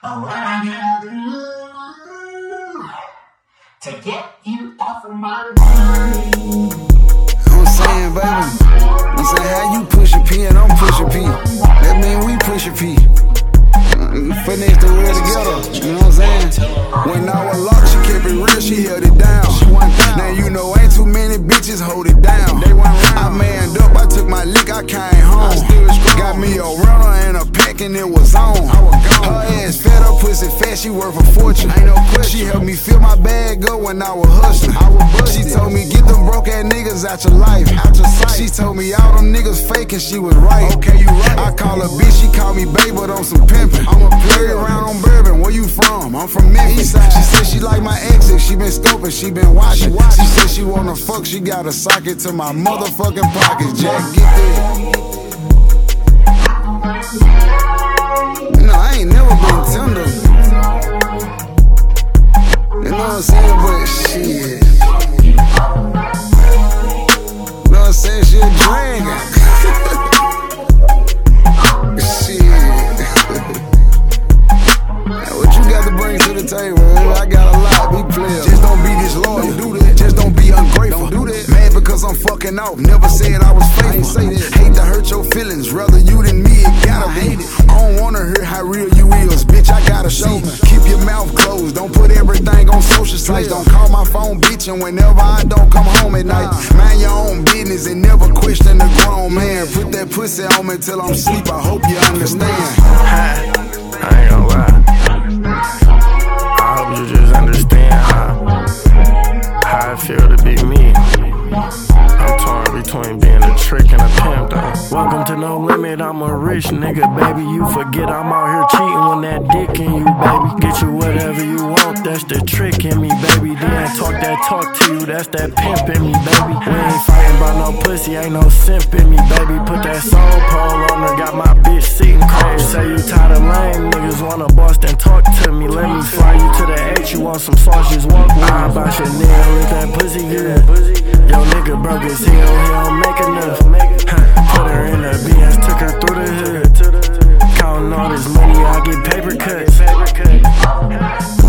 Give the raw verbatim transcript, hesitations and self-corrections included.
Oh, what I gotta do to get you off of my mind. I'm saying, baby, I'm saying how you push a P and I'm pushing P. That mean we push a P. Finesse the world together, you know what I'm saying? When I was locked, she kept it real, she held it down. Now you know ain't too many bitches hold it down. I manned up, I took my lick, I came home. Got me a runner and a pack and it was on. Her ass fed up, pussy fat, she worth a fortune. Ain't no question. She helped me fill my bag up when I was hustling. She told me get them broke ass niggas out your life, out your sight. She told me all them niggas fake and she was right. Okay, you right. I call her bitch, she call me babe, but on some pimpin'. I'm a player around on Bourbon. Where you from? I'm from Memphis. She said she like my exes, she been scoping, she been watching. She said she wanna fuck, she got a socket to my motherfucking pockets. Jack, get that. No, I ain't never been tender. You know what I'm saying? But shit. You know what I'm saying? She a dragon. Shit. Now what you got to bring to the table? I got a lot, be players. Just don't be disloyal. Don't do that. Just don't be ungrateful. Don't do that. Mad because I'm fucking off. Never said I was faithful. I ain't say that. Hate to hurt your feelings. Rather you than me, it gotta I hate it. I don't wanna hear how real you is. Bitch, I gotta show. Keep your mouth closed. Don't put everything on social sites. Don't call my phone bitchin' whenever I don't come home at night. Mind your own business and never question the grown man. Put that pussy on me till I'm asleep. I hope you understand. I ain't gonna lie. I hope you just understand how, how I feel to be me. I'm torn between being a trick and a pimp though. Welcome to No Limit, I'm a rich nigga, baby. You forget I'm out here cheating when that dick in you, baby. Get you whatever you want, that's the trick in me, baby. Then talk that talk to you, that's that pimp in me, baby. We ain't fighting about no pussy, ain't no simp in me, baby. Put that soul pole on her, got my bitch sitting cold. Say you tired of lame niggas, wanna bust and talk to me. Let me fly you to the H, you want some sauce, just walk with me. I buy Chanel, if that pussy good. Yo nigga broke his heel, he don't make enough. Put her in the B S, took her through the hood. Counting all this money, I get paper cuts.